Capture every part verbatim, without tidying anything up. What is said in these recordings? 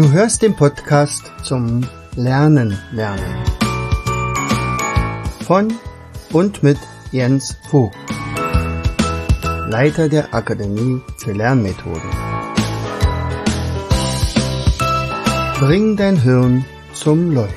Du hörst den Podcast zum Lernen lernen von und mit Jens Vogt, Leiter der Akademie für Lernmethoden. Bring dein Hirn zum Leuchten.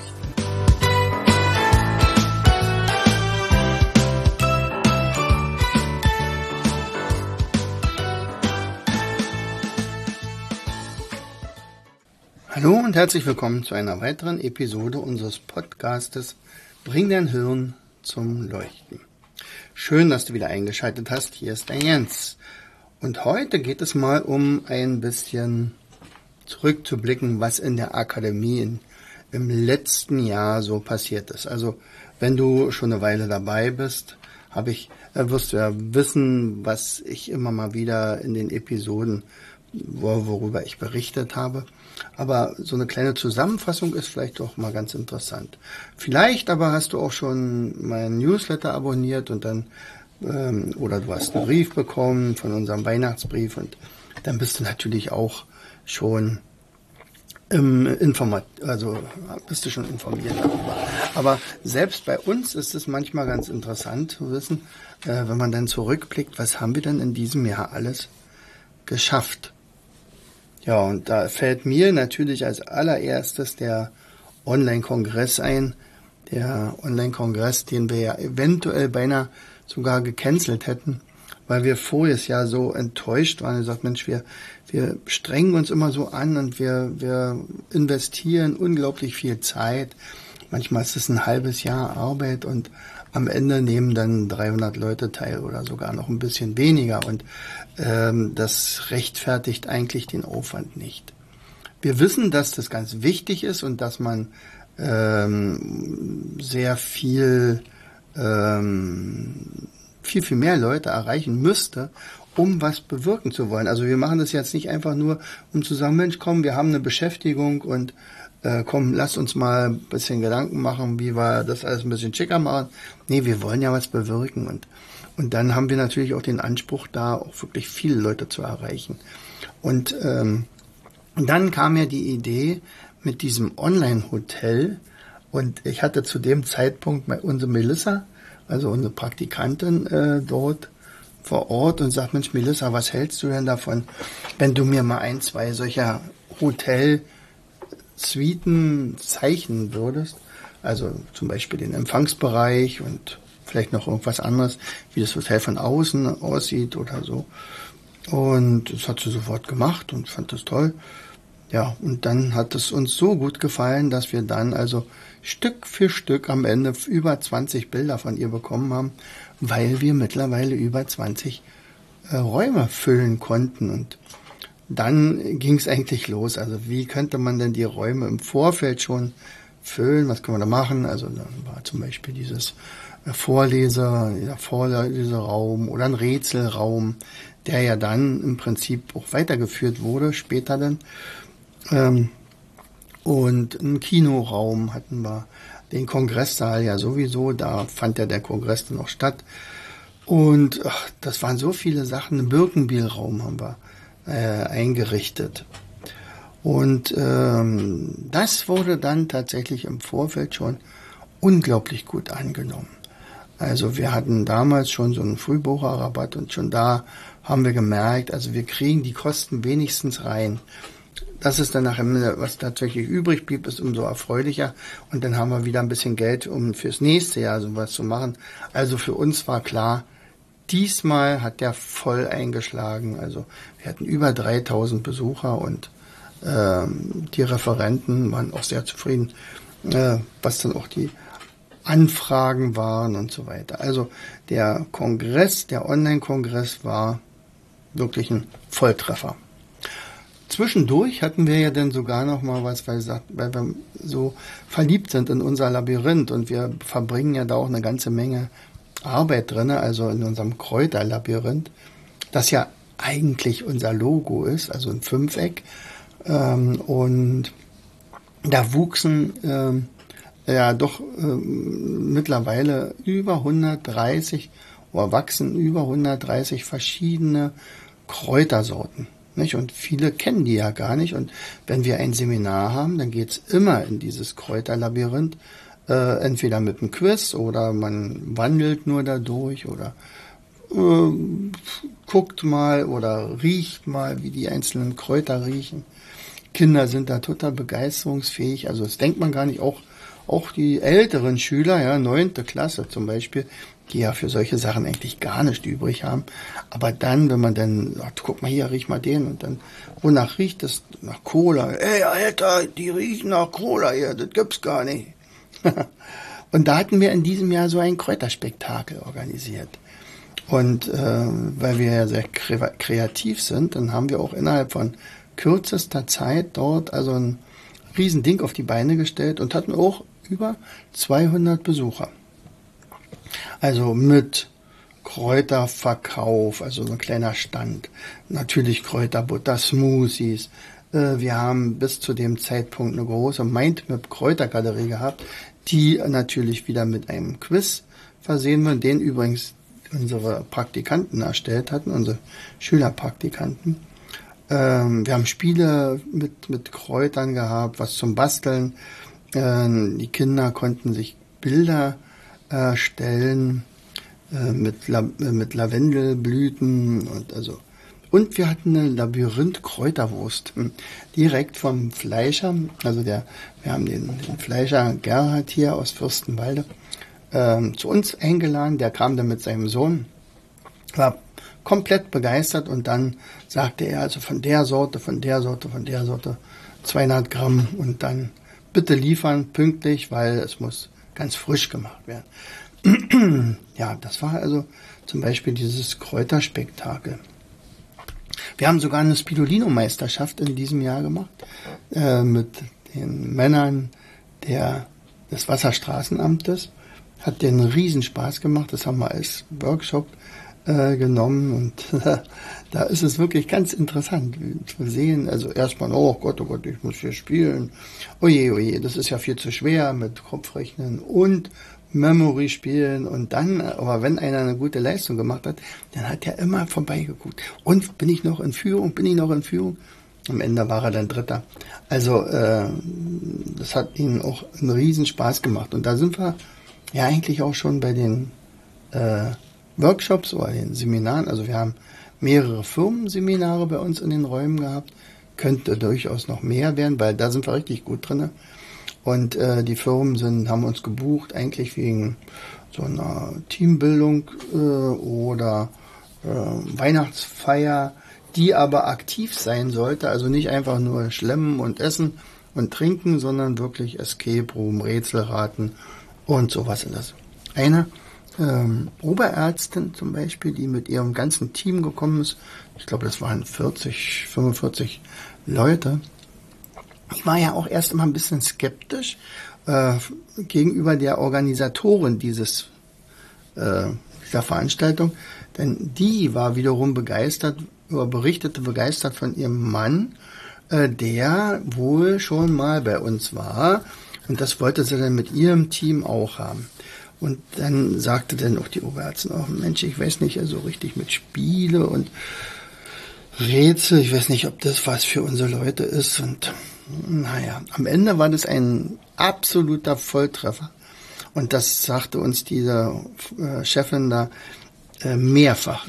Hallo und herzlich willkommen zu einer weiteren Episode unseres Podcastes Bring dein Hirn zum Leuchten. Schön, dass du wieder eingeschaltet hast. Hier ist der Jens. Und heute geht es mal um ein bisschen zurückzublicken, was in der Akademie in, im letzten Jahr so passiert ist. Also wenn du schon eine Weile dabei bist, habe ich, äh, wirst du ja wissen, was ich immer mal wieder in den Episoden, wo, worüber ich berichtet habe. Aber so eine kleine Zusammenfassung ist vielleicht auch mal ganz interessant. Vielleicht aber hast du auch schon meinen Newsletter abonniert und dann ähm, oder du hast einen Brief bekommen von unserem Weihnachtsbrief und dann bist du natürlich auch schon im Informat, also bist du schon informiert darüber. Aber selbst bei uns ist es manchmal ganz interessant zu wissen, äh, wenn man dann zurückblickt, was haben wir denn in diesem Jahr alles geschafft? Ja, und da fällt mir natürlich als allererstes der Online-Kongress ein. Der Online-Kongress, den wir ja eventuell beinahe sogar gecancelt hätten, weil wir voriges Jahr so enttäuscht waren. Wir gesagt, Mensch, wir, wir strengen uns immer so an und wir, wir investieren unglaublich viel Zeit. Manchmal ist es ein halbes Jahr Arbeit und am Ende nehmen dann dreihundert Leute teil oder sogar noch ein bisschen weniger. Und ähm, das rechtfertigt eigentlich den Aufwand nicht. Wir wissen, dass das ganz wichtig ist und dass man ähm, sehr viel, ähm, viel, viel mehr Leute erreichen müsste, um was bewirken zu wollen. Also wir machen das jetzt nicht einfach nur, um zu sagen, Mensch, komm, wir haben eine Beschäftigung und äh, komm, lass uns mal ein bisschen Gedanken machen, wie wir das alles ein bisschen schicker machen. Nee, wir wollen ja was bewirken und und dann haben wir natürlich auch den Anspruch, da auch wirklich viele Leute zu erreichen. Und, ähm, und dann kam ja die Idee mit diesem Online-Hotel und ich hatte zu dem Zeitpunkt unsere Melissa, also unsere Praktikantin äh, dort vor Ort und sagt, Mensch Melissa, was hältst du denn davon, wenn du mir mal ein, zwei solcher Hotel-Suiten zeichnen würdest? Also zum Beispiel den Empfangsbereich und vielleicht noch irgendwas anderes, wie das Hotel von außen aussieht oder so. Und das hat sie sofort gemacht und fand das toll. Ja, und dann hat es uns so gut gefallen, dass wir dann also Stück für Stück am Ende über zwanzig Bilder von ihr bekommen haben, weil wir mittlerweile über zwanzig äh, Räume füllen konnten. Und dann ging es eigentlich los. Also wie könnte man denn die Räume im Vorfeld schon füllen? Was können wir da machen? Also dann war zum Beispiel dieses Vorleser, der Vorleseraum oder ein Rätselraum, der ja dann im Prinzip auch weitergeführt wurde, später dann. Ähm, und einen Kinoraum hatten wir, den Kongresssaal ja sowieso, da fand ja der Kongress dann auch statt. Und ach, das waren so viele Sachen, einen Birkenbiel-Raum haben wir äh, eingerichtet. Und ähm, das wurde dann tatsächlich im Vorfeld schon unglaublich gut angenommen. Also wir hatten damals schon so einen Frühbucherrabatt und schon da haben wir gemerkt, also wir kriegen die Kosten wenigstens rein. Das ist dann nachher, was tatsächlich übrig blieb, ist umso erfreulicher. Und dann haben wir wieder ein bisschen Geld, um fürs nächste Jahr sowas zu machen. Also für uns war klar, diesmal hat der voll eingeschlagen. Also wir hatten über dreitausend Besucher und ähm, die Referenten waren auch sehr zufrieden, äh, was dann auch die Anfragen waren und so weiter. Also der Kongress, der Online-Kongress war wirklich ein Volltreffer. Zwischendurch hatten wir ja dann sogar noch mal was, weil, weil wir so verliebt sind in unser Labyrinth und wir verbringen ja da auch eine ganze Menge Arbeit drin, also in unserem Kräuterlabyrinth, das ja eigentlich unser Logo ist, also ein Fünfeck. Ähm, und da wuchsen ähm, ja doch äh, mittlerweile über hundertdreißig oder wachsen über hundertdreißig verschiedene Kräutersorten. Nicht? Und viele kennen die ja gar nicht. Und wenn wir ein Seminar haben, dann geht's immer in dieses Kräuterlabyrinth. Äh, entweder mit einem Quiz oder man wandelt nur da durch oder äh, guckt mal oder riecht mal, wie die einzelnen Kräuter riechen. Kinder sind da total begeisterungsfähig. Also das denkt man gar nicht. Auch, auch die älteren Schüler, ja, neunte Klasse zum Beispiel, die ja für solche Sachen eigentlich gar nicht übrig haben. Aber dann, wenn man dann sagt, guck mal hier, riech mal den und dann, wonach riecht das? Nach Cola. Ey, Alter, die riechen nach Cola hier, das gibt's gar nicht. Und da hatten wir in diesem Jahr so ein Kräuterspektakel organisiert. Und äh, weil wir ja sehr kreativ sind, dann haben wir auch innerhalb von kürzester Zeit dort also ein Riesending auf die Beine gestellt und hatten auch über zweihundert Besucher. Also mit Kräuterverkauf, also so ein kleiner Stand. Natürlich Kräuterbutter, Smoothies. Äh, wir haben bis zu dem Zeitpunkt eine große Mindmap Kräutergalerie gehabt, die natürlich wieder mit einem Quiz versehen wird, den übrigens unsere Praktikanten erstellt hatten, unsere Schülerpraktikanten. Ähm, wir haben Spiele mit, mit Kräutern gehabt, was zum Basteln. Ähm, die Kinder konnten sich Bilder äh, stellen äh, mit, La äh, mit Lavendelblüten und also. Und wir hatten eine Labyrinth-Kräuterwurst hm, direkt vom Fleischer. Also der, wir haben den, den Fleischer Gerhard hier aus Fürstenwalde ähm, zu uns eingeladen. Der kam dann mit seinem Sohn, war komplett begeistert und dann sagte er also von der Sorte, von der Sorte, von der Sorte zweihundert Gramm und dann bitte liefern pünktlich, weil es muss ganz frisch gemacht werden. Ja, das war also zum Beispiel dieses Kräuterspektakel. Wir haben sogar eine Spirulino-Meisterschaft in diesem Jahr gemacht äh, mit den Männern der, des Wasserstraßenamtes. Hat den Riesenspaß gemacht. Das haben wir als Workshop äh, genommen und äh, da ist es wirklich ganz interessant zu sehen. Also erstmal, oh Gott, oh Gott, ich muss hier spielen. Oje, oje, das ist ja viel zu schwer mit Kopfrechnen und Memory spielen und dann, aber wenn einer eine gute Leistung gemacht hat, dann hat er immer vorbeigeguckt. Und bin ich noch in Führung, bin ich noch in Führung? Am Ende war er dann Dritter. Also äh, das hat ihnen auch einen riesen Spaß gemacht. Und da sind wir ja eigentlich auch schon bei den äh, Workshops oder den Seminaren. Also wir haben mehrere Firmenseminare bei uns in den Räumen gehabt. Könnte durchaus noch mehr werden, weil da sind wir richtig gut drin. Und äh, die Firmen sind, haben uns gebucht, eigentlich wegen so einer Teambildung äh, oder äh, Weihnachtsfeier, die aber aktiv sein sollte. Also nicht einfach nur schlemmen und essen und trinken, sondern wirklich Escape Room, Rätselraten und sowas. Das eine ähm, Oberärztin zum Beispiel, die mit ihrem ganzen Team gekommen ist. Ich glaube, das waren vierzig, fünfundvierzig Leute. Ich war ja auch erst immer ein bisschen skeptisch äh, gegenüber der Organisatorin dieses äh, dieser Veranstaltung, denn die war wiederum begeistert oder berichtete begeistert von ihrem Mann, äh, der wohl schon mal bei uns war und das wollte sie dann mit ihrem Team auch haben. Und dann sagte dann auch die Oberärztin, oh Mensch, ich weiß nicht, also richtig mit Spiele und Rätsel, ich weiß nicht, ob das was für unsere Leute ist und naja, am Ende war das ein absoluter Volltreffer. Und das sagte uns diese äh, Chefin da äh, mehrfach.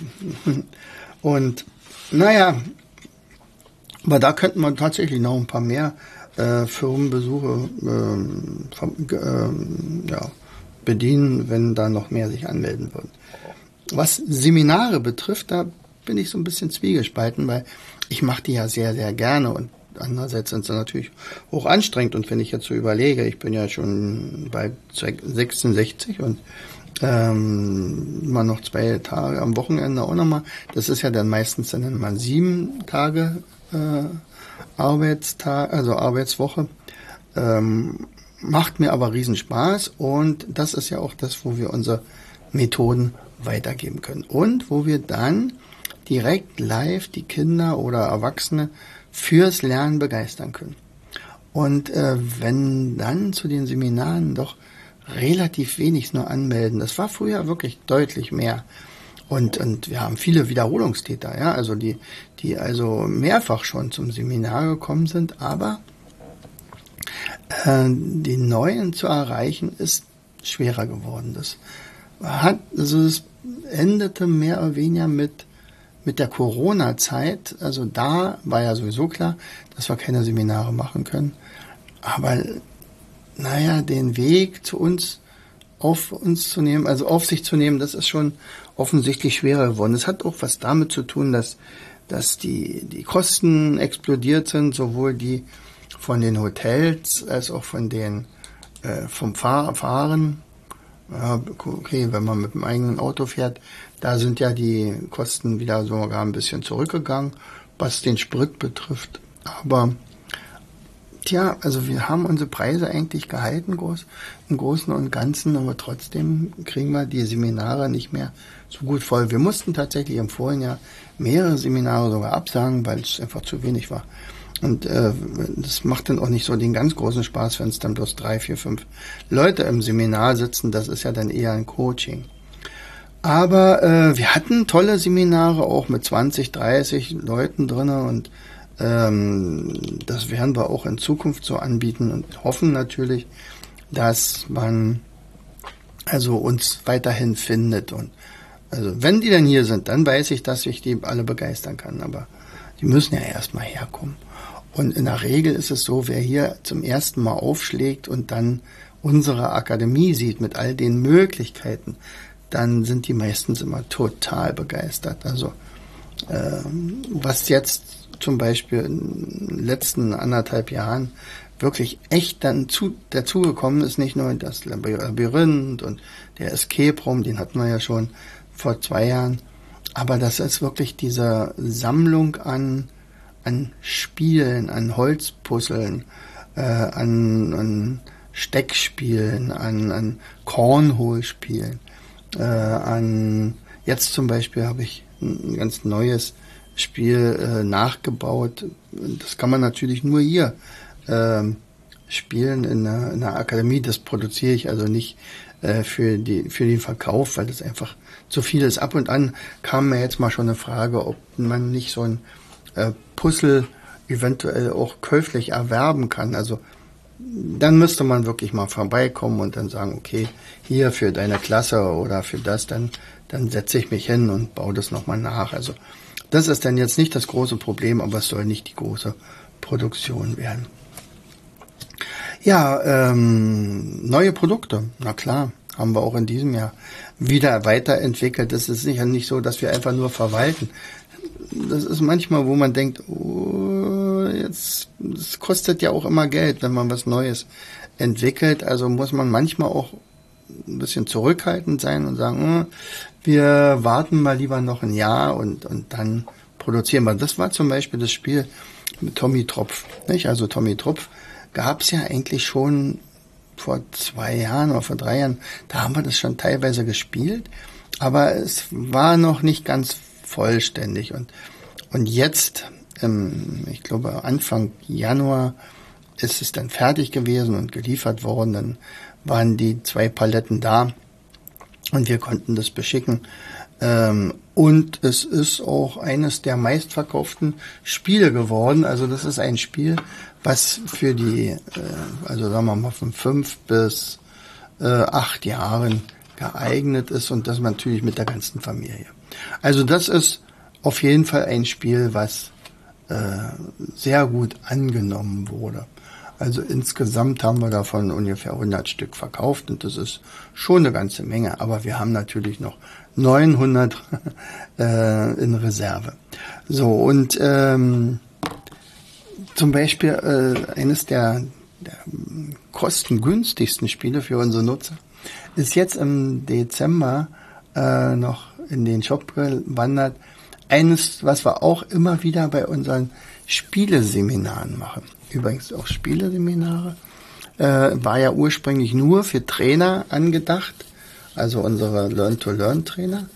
Und naja, aber da könnten wir tatsächlich noch ein paar mehr äh, Firmenbesuche äh, vom, äh, ja, bedienen, wenn da noch mehr sich anmelden würden. Was Seminare betrifft, da bin ich so ein bisschen zwiegespalten, weil ich mache die ja sehr, sehr gerne und andererseits sind sie natürlich hoch anstrengend und wenn ich jetzt so überlege, ich bin ja schon bei sechsundsechzig und ähm, immer noch zwei Tage am Wochenende auch nochmal, das ist ja dann meistens dann immer sieben Tage äh, Arbeitstag, also Arbeitswoche, ähm, macht mir aber riesen Spaß und das ist ja auch das, wo wir unsere Methoden weitergeben können und wo wir dann direkt live die Kinder oder Erwachsene fürs Lernen begeistern können. Und äh, wenn dann zu den Seminaren doch relativ wenig nur anmelden, das war früher wirklich deutlich mehr. Und, und wir haben viele Wiederholungstäter, ja, also die, die also mehrfach schon zum Seminar gekommen sind, aber äh, die Neuen zu erreichen ist schwerer geworden. Das hat, also es endete mehr oder weniger mit mit der Corona-Zeit. Also da war ja sowieso klar, dass wir keine Seminare machen können. Aber naja, den Weg zu uns auf uns zu nehmen, also auf sich zu nehmen, das ist schon offensichtlich schwerer geworden. Das hat auch was damit zu tun, dass, dass die, die Kosten explodiert sind, sowohl die von den Hotels als auch von den, äh, vom Fahr Fahren. Ja, okay, wenn man mit dem eigenen Auto fährt, da sind ja die Kosten wieder sogar ein bisschen zurückgegangen, was den Sprit betrifft. Aber tja, also wir haben unsere Preise eigentlich gehalten, groß, im Großen und Ganzen, aber trotzdem kriegen wir die Seminare nicht mehr so gut voll. Wir mussten tatsächlich im vorigen Jahr mehrere Seminare sogar absagen, weil es einfach zu wenig war. Und äh, das macht dann auch nicht so den ganz großen Spaß, wenn es dann bloß drei, vier, fünf Leute im Seminar sitzen. Das ist ja dann eher ein Coaching. Aber äh, wir hatten tolle Seminare, auch mit zwanzig, dreißig Leuten drinne und ähm, das werden wir auch in Zukunft so anbieten und hoffen natürlich, dass man also uns weiterhin findet. Und also wenn die dann hier sind, dann weiß ich, dass ich die alle begeistern kann. Aber die müssen ja erstmal herkommen. Und in der Regel ist es so, wer hier zum ersten Mal aufschlägt und dann unsere Akademie sieht mit all den Möglichkeiten, dann sind die meistens immer total begeistert. Also ähm, was jetzt zum Beispiel in den letzten anderthalb Jahren wirklich echt dann zu, dazugekommen ist, nicht nur das Labyrinth und der Escape Room, den hatten wir ja schon vor zwei Jahren, aber das ist wirklich diese Sammlung an an Spielen, an Holzpuzzeln, äh, an, an Steckspielen, an, an Cornhole-Spielen, äh, an jetzt zum Beispiel habe ich ein ganz neues Spiel äh, nachgebaut. Das kann man natürlich nur hier äh, spielen in der, in der Akademie. Das produziere ich also nicht äh, für die für den Verkauf, weil das einfach zu viel ist. Ab und an kam mir jetzt mal schon eine Frage, ob man nicht so ein äh, Puzzle eventuell auch käuflich erwerben kann. Also dann müsste man wirklich mal vorbeikommen und dann sagen, okay, hier für deine Klasse oder für das, dann dann setze ich mich hin und baue das nochmal nach. Also das ist dann jetzt nicht das große Problem, aber es soll nicht die große Produktion werden. Ja, ähm, neue Produkte, na klar, haben wir auch in diesem Jahr wieder weiterentwickelt. Es ist sicher nicht so, dass wir einfach nur verwalten. Das ist manchmal, wo man denkt, oh, jetzt, das kostet ja auch immer Geld, wenn man was Neues entwickelt. Also muss man manchmal auch ein bisschen zurückhaltend sein und sagen, wir warten mal lieber noch ein Jahr und, und dann produzieren wir. Das war zum Beispiel das Spiel mit Tommy Tropf, nicht? Also Tommy Tropf gab es ja eigentlich schon vor zwei Jahren oder vor drei Jahren. Da haben wir das schon teilweise gespielt, aber es war noch nicht ganz vollständig. Und, und jetzt, ähm, ich glaube Anfang Januar, ist es dann fertig gewesen und geliefert worden. Dann waren die zwei Paletten da und wir konnten das beschicken. Ähm, und es ist auch eines der meistverkauften Spiele geworden. Also das ist ein Spiel, was für die, äh, also sagen wir mal von fünf bis äh, acht Jahren geeignet ist und das natürlich mit der ganzen Familie. Also das ist auf jeden Fall ein Spiel, was äh, sehr gut angenommen wurde. Also insgesamt haben wir davon ungefähr hundert Stück verkauft und das ist schon eine ganze Menge. Aber wir haben natürlich noch neunhundert äh, in Reserve. So, und ähm, zum Beispiel äh, eines der, der kostengünstigsten Spiele für unsere Nutzer ist jetzt im Dezember äh, noch in den Shop gewandert. Eines, was wir auch immer wieder bei unseren Spieleseminaren machen. Übrigens auch Spieleseminare. Äh, war ja ursprünglich nur für Trainer angedacht. Also unsere Learn-to-Learn-Trainer.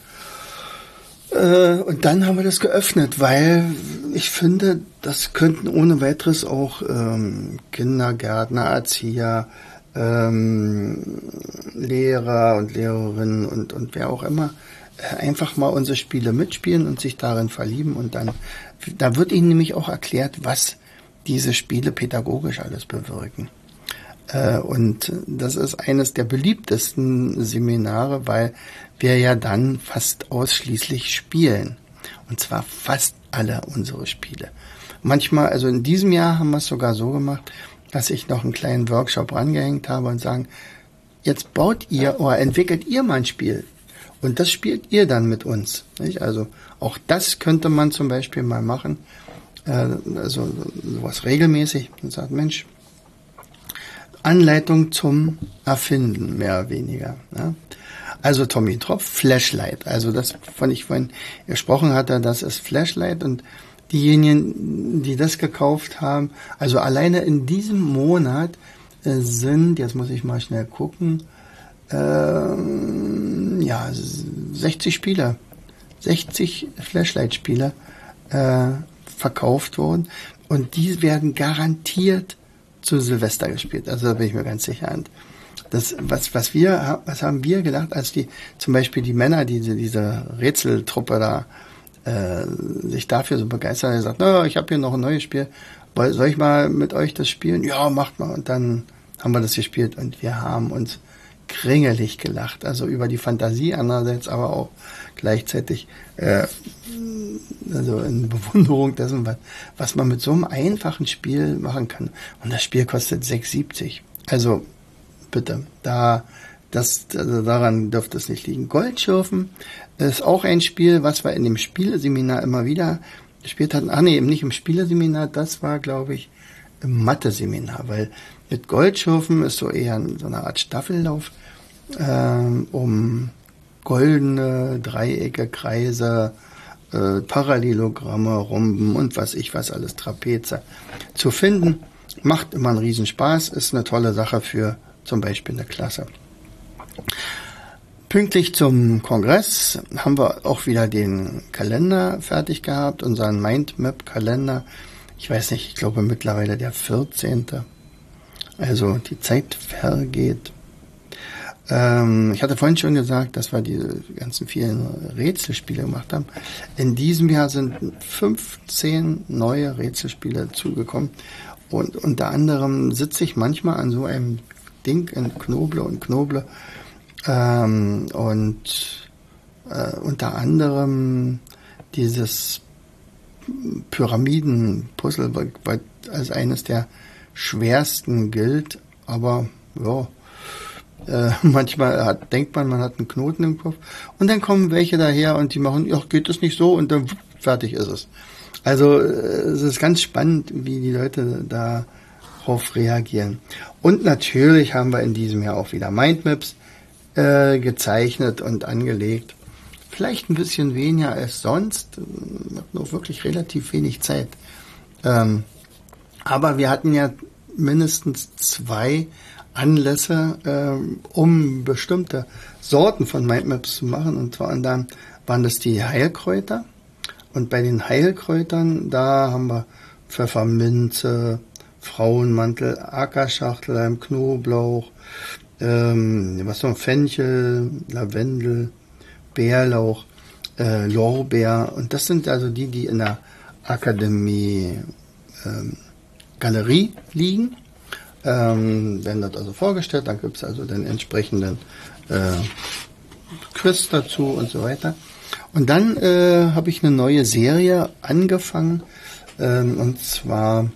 Äh, und dann haben wir das geöffnet, weil ich finde, das könnten ohne weiteres auch ähm, Kindergärtner, Erzieher, ähm, Lehrer und Lehrerinnen und, und wer auch immer einfach mal unsere Spiele mitspielen und sich darin verlieben und dann, da wird ihnen nämlich auch erklärt, was diese Spiele pädagogisch alles bewirken. Äh, und das ist eines der beliebtesten Seminare, weil wir ja dann fast ausschließlich spielen. Und zwar fast alle unsere Spiele. Manchmal, also in diesem Jahr haben wir es sogar so gemacht, dass ich noch einen kleinen Workshop rangehängt habe und sagen, jetzt baut ihr oder entwickelt ihr mal ein Spiel. Und das spielt ihr dann mit uns. Nicht? Also auch das könnte man zum Beispiel mal machen. Äh, also sowas regelmäßig. Und sagt, Mensch, Anleitung zum Erfinden, mehr oder weniger. Ja? Also Tommy Tropf, Flashlight. Also das, von ich vorhin gesprochen hatte, das ist Flashlight. Und diejenigen, die das gekauft haben, also alleine in diesem Monat äh, sind, jetzt muss ich mal schnell gucken, äh, ja, sechzig Spiele, sechzig Flashlight-Spiele äh, verkauft worden. Und die werden garantiert zu Silvester gespielt. Also da bin ich mir ganz sicher. Und das, was, was wir, was haben wir gedacht, als die, zum Beispiel die Männer, diese, diese Rätseltruppe da, äh, sich dafür so begeistert, haben gesagt, na, ich habe hier noch ein neues Spiel, soll ich mal mit euch das spielen? Ja, macht mal. Und dann haben wir das gespielt und wir haben uns kringelig gelacht, also über die Fantasie andererseits, aber auch gleichzeitig äh, also in Bewunderung dessen, was, was man mit so einem einfachen Spiel machen kann. Und das Spiel kostet sechs siebzig. Also bitte, da das also daran dürfte es nicht liegen. Goldschürfen ist auch ein Spiel, was wir in dem Spieleseminar immer wieder gespielt hatten. Ach nee, eben nicht im Spieleseminar, das war, glaube ich, im Mathe-Seminar, weil mit Goldschürfen ist so eher so eine Art Staffellauf, ähm, um goldene Dreiecke, Kreise, äh, Parallelogramme, Rhomben und was ich was alles, Trapeze zu finden. Macht immer einen Riesenspaß, ist eine tolle Sache für zum Beispiel eine Klasse. Pünktlich zum Kongress haben wir auch wieder den Kalender fertig gehabt, unseren Mindmap-Kalender. Ich weiß nicht, ich glaube mittlerweile der vierzehnte. Also die Zeit vergeht. Ähm, ich hatte vorhin schon gesagt, dass wir diese ganzen vielen Rätselspiele gemacht haben. In diesem Jahr sind fünfzehn neue Rätselspiele zugekommen. Und unter anderem sitze ich manchmal an so einem Ding in Knoble und Knoble. Ähm, und äh, unter anderem dieses Pyramiden-Puzzle, weil als eines der schwersten gilt, aber ja, äh, manchmal hat, denkt man, man hat einen Knoten im Kopf und dann kommen welche daher und die machen, ja, geht das nicht so und dann fertig ist es. Also es ist ganz spannend, wie die Leute darauf reagieren. Und natürlich haben wir in diesem Jahr auch wieder Mindmaps äh, gezeichnet und angelegt. Vielleicht ein bisschen weniger als sonst. Ich habe noch wirklich relativ wenig Zeit. Ähm, aber wir hatten ja mindestens zwei Anlässe, ähm, um bestimmte Sorten von Mindmaps zu machen. Und zwar dann waren das die Heilkräuter. Und bei den Heilkräutern, da haben wir Pfefferminze, Frauenmantel, Ackerschachteln, Knoblauch, ähm, was noch, Fenchel, Lavendel, Bärlauch, äh, Lorbeer. Und das sind also die, die in der Akademie ähm, Galerie liegen. Ähm, werden dort also vorgestellt, dann gibt es also den entsprechenden äh, Quiz dazu und so weiter. Und dann äh, habe ich eine neue Serie angefangen, ähm, und zwar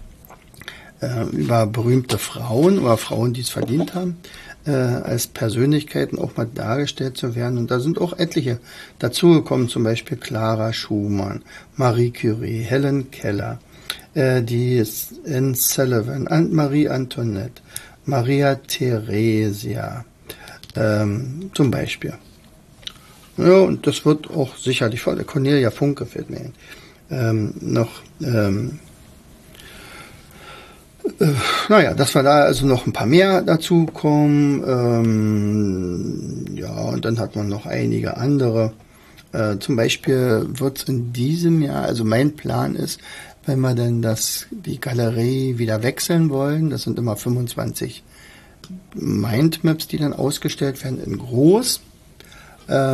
äh, über berühmte Frauen oder Frauen, die es verdient haben, äh, als Persönlichkeiten auch mal dargestellt zu werden. Und da sind auch etliche dazugekommen, zum Beispiel Clara Schumann, Marie Curie, Helen Keller, äh, die Anne Sullivan, Marie Antoinette, Maria Theresia, ähm, zum Beispiel. Ja, und das wird auch sicherlich voll. Cornelia Funke fällt mir ein. Ähm, noch, ähm, äh, naja, dass wir da also noch ein paar mehr dazu kommen. Ähm, ja, und dann hat man noch einige andere. Äh, zum Beispiel wird es in diesem Jahr, also mein Plan ist, wenn wir denn das, die Galerie wieder wechseln wollen, das sind immer fünfundzwanzig Mindmaps, die dann ausgestellt werden in groß, äh,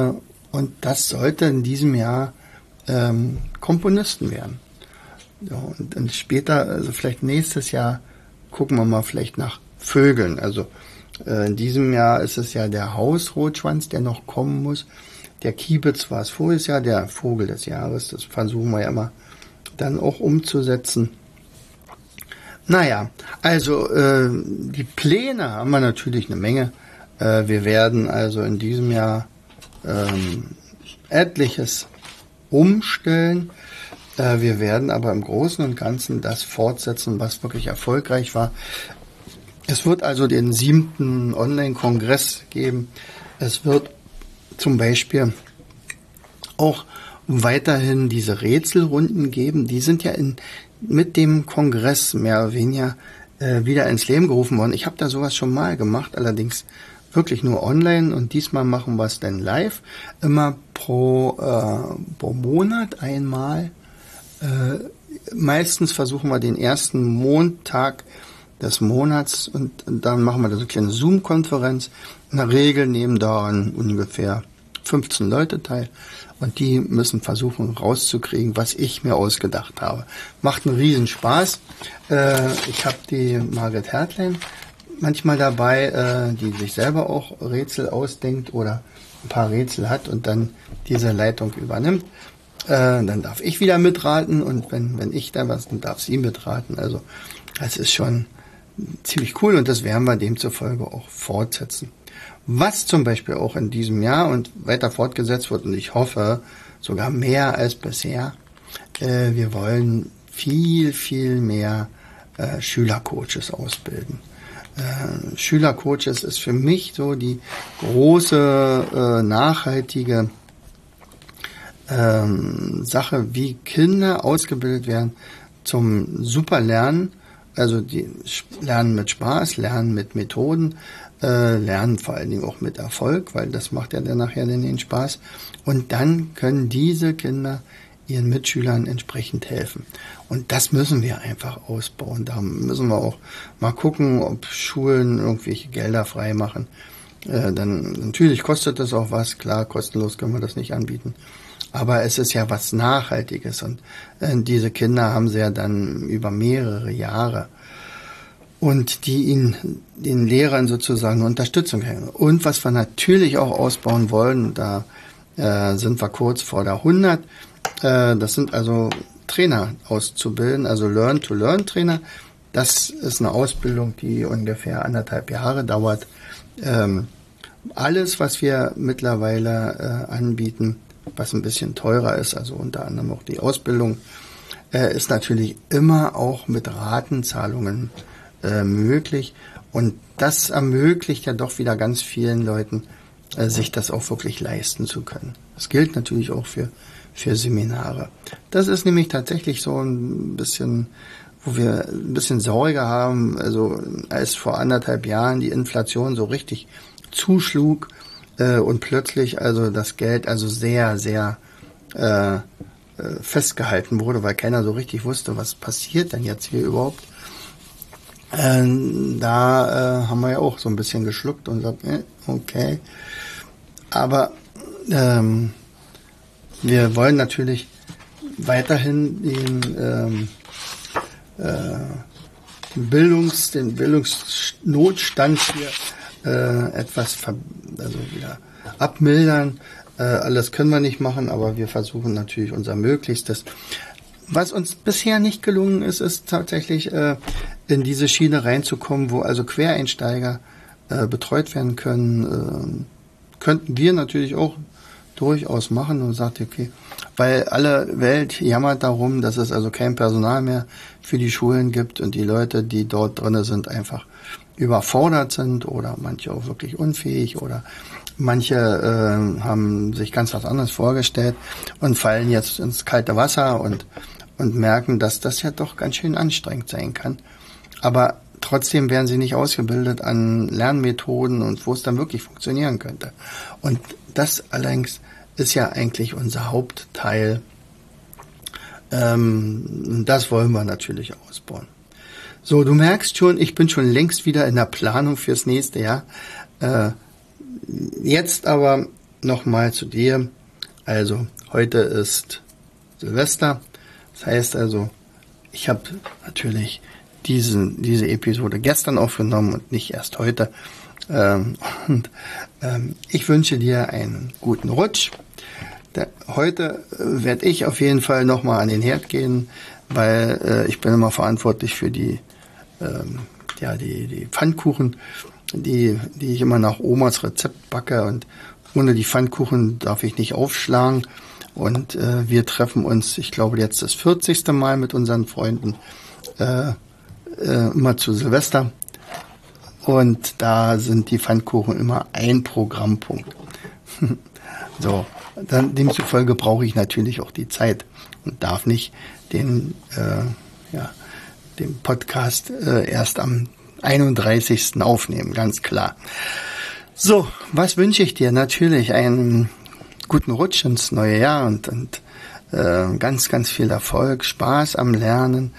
Und das sollte in diesem Jahr ähm, Komponisten werden. Ja, und, und später, also vielleicht nächstes Jahr, gucken wir mal vielleicht nach Vögeln. Also äh, in diesem Jahr ist es ja der Hausrotschwanz, der noch kommen muss. Der Kiebitz war es voriges Jahr, der Vogel des Jahres. Das versuchen wir ja immer dann auch umzusetzen. Naja, also äh, die Pläne haben wir natürlich eine Menge. Äh, wir werden also in diesem Jahr ähm, etliches umstellen. Äh, wir werden aber im Großen und Ganzen das fortsetzen, was wirklich erfolgreich war. Es wird also den siebten Online-Kongress geben. Es wird zum Beispiel auch weiterhin diese Rätselrunden geben. Die sind ja in, mit dem Kongress mehr oder weniger äh, wieder ins Leben gerufen worden. Ich habe da sowas schon mal gemacht, allerdings wirklich nur online, und diesmal machen wir es dann live, immer pro, äh, pro Monat einmal. Äh, meistens versuchen wir den ersten Montag des Monats, und, und dann machen wir da so eine kleine Zoom-Konferenz. In der Regel nehmen daran ungefähr fünfzehn Leute teil, und die müssen versuchen rauszukriegen, was ich mir ausgedacht habe. Macht einen riesen Spaß. Äh, ich habe die Margret Hertlein manchmal dabei, äh, die sich selber auch Rätsel ausdenkt oder ein paar Rätsel hat und dann diese Leitung übernimmt. Äh, dann darf ich wieder mitraten, und wenn, wenn ich da was, dann darf sie mitraten. Also das ist schon ziemlich cool, und das werden wir demzufolge auch fortsetzen. Was zum Beispiel auch in diesem Jahr und weiter fortgesetzt wird, und ich hoffe sogar mehr als bisher, äh, wir wollen viel, viel mehr äh, Schülercoaches ausbilden. Äh, Schülercoaches ist für mich so die große, äh, nachhaltige ähm, Sache, wie Kinder ausgebildet werden zum Superlernen. Also die lernen mit Spaß, lernen mit Methoden, äh, lernen vor allen Dingen auch mit Erfolg, weil das macht ja dann nachher den Spaß. Und dann können diese Kinder ihren Mitschülern entsprechend helfen. Und das müssen wir einfach ausbauen. Da müssen wir auch mal gucken, ob Schulen irgendwelche Gelder frei machen. Äh, dann natürlich kostet das auch was. Klar, kostenlos können wir das nicht anbieten. Aber es ist ja was Nachhaltiges, und äh, diese Kinder haben sie ja dann über mehrere Jahre, und die ihnen, den Lehrern sozusagen Unterstützung geben. Und was wir natürlich auch ausbauen wollen, da äh, sind wir kurz vor der hundert, äh, das sind also Trainer auszubilden, also Learn-to-Learn-Trainer. Das ist eine Ausbildung, die ungefähr anderthalb Jahre dauert. Ähm, alles, was wir mittlerweile äh, anbieten, was ein bisschen teurer ist, also unter anderem auch die Ausbildung, äh, ist natürlich immer auch mit Ratenzahlungen äh, möglich. Und das ermöglicht ja doch wieder ganz vielen Leuten, äh, sich das auch wirklich leisten zu können. Das gilt natürlich auch für, für Seminare. Das ist nämlich tatsächlich so ein bisschen, wo wir ein bisschen Sorge haben, also als vor anderthalb Jahren die Inflation so richtig zuschlug, und plötzlich also das Geld also sehr, sehr äh, festgehalten wurde, weil keiner so richtig wusste, was passiert denn jetzt hier überhaupt. Ähm, da äh, haben wir ja auch so ein bisschen geschluckt und gesagt, äh, okay. Aber ähm, wir wollen natürlich weiterhin den, ähm, äh, den, Bildungs-, den Bildungsnotstand hier Äh, etwas ver also wieder abmildern. Äh, alles können wir nicht machen, aber wir versuchen natürlich unser Möglichstes. Was uns bisher nicht gelungen ist, ist tatsächlich äh, in diese Schiene reinzukommen, wo also Quereinsteiger äh, betreut werden können. Äh, könnten wir natürlich auch durchaus machen, und sagt, okay, weil alle Welt jammert darum, dass es also kein Personal mehr für die Schulen gibt und die Leute, die dort drin sind, einfach überfordert sind oder manche auch wirklich unfähig oder manche äh, haben sich ganz was anderes vorgestellt und fallen jetzt ins kalte Wasser und und merken, dass das ja doch ganz schön anstrengend sein kann. Aber trotzdem werden sie nicht ausgebildet an Lernmethoden und wo es dann wirklich funktionieren könnte. Und das allerdings ist ja eigentlich unser Hauptteil. Ähm, das wollen wir natürlich ausbauen. So, du merkst schon, ich bin schon längst wieder in der Planung fürs nächste Jahr. Äh, jetzt aber nochmal zu dir. Also, heute ist Silvester. Das heißt also, ich habe natürlich diese, diese Episode gestern aufgenommen und nicht erst heute. Ähm, und ähm, ich wünsche dir einen guten Rutsch. Da, heute äh, werde ich auf jeden Fall nochmal an den Herd gehen, weil äh, ich bin immer verantwortlich für die, ähm, ja, die, die Pfannkuchen, die, die ich immer nach Omas Rezept backe, und ohne die Pfannkuchen darf ich nicht aufschlagen. Und äh, wir treffen uns, ich glaube jetzt das vierzigste Mal mit unseren Freunden, äh, äh, immer zu Silvester. Und da sind die Pfannkuchen immer ein Programmpunkt. So, dann demzufolge brauche ich natürlich auch die Zeit und darf nicht den, äh, ja, den Podcast äh, erst am einunddreißigsten aufnehmen, ganz klar. So, was wünsche ich dir? Natürlich einen guten Rutsch ins neue Jahr und, und äh, ganz, ganz viel Erfolg, Spaß am Lernen.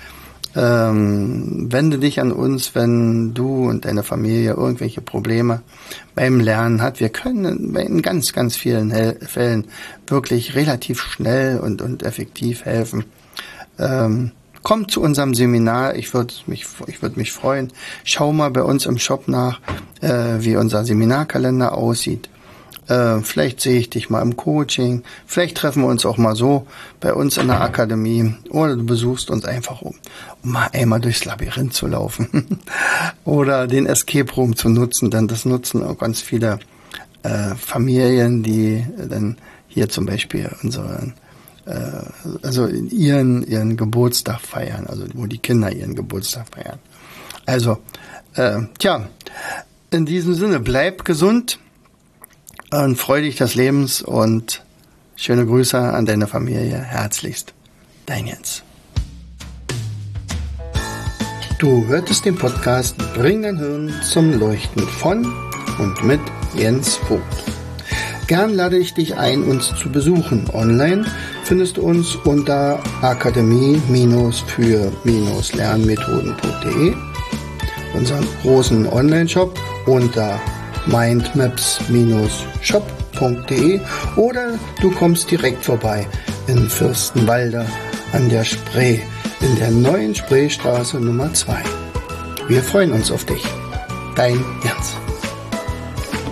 Ähm, wende dich an uns, wenn du und deine Familie irgendwelche Probleme beim Lernen hat. Wir können in ganz, ganz vielen Hel- Fällen wirklich relativ schnell und, und effektiv helfen. Ähm, komm zu unserem Seminar. Ich würde mich, ich würde mich freuen. Schau mal bei uns im Shop nach, äh, wie unser Seminarkalender aussieht. Äh, vielleicht sehe ich dich mal im Coaching. Vielleicht treffen wir uns auch mal so bei uns in der Akademie. Oder du besuchst uns einfach, um, um mal einmal durchs Labyrinth zu laufen. Oder den Escape Room zu nutzen. Denn das nutzen auch ganz viele äh, Familien, die dann hier zum Beispiel unseren also ihren ihren Geburtstag feiern, also wo die Kinder ihren Geburtstag feiern. Also, äh, tja, in diesem Sinne, bleib gesund und freu dich des Lebens und schöne Grüße an deine Familie. Herzlichst, dein Jens. Du hörtest den Podcast Bring dein Hirn zum Leuchten von und mit Jens Vogt. Gern lade ich dich ein, uns zu besuchen. Online findest du uns unter akademie für lernmethoden punkt de, unseren großen Online-Shop unter mindmaps shop punkt de, oder du kommst direkt vorbei in Fürstenwalde an der Spree, in der neuen Spreestraße Nummer zwei. Wir freuen uns auf dich. Dein Jens.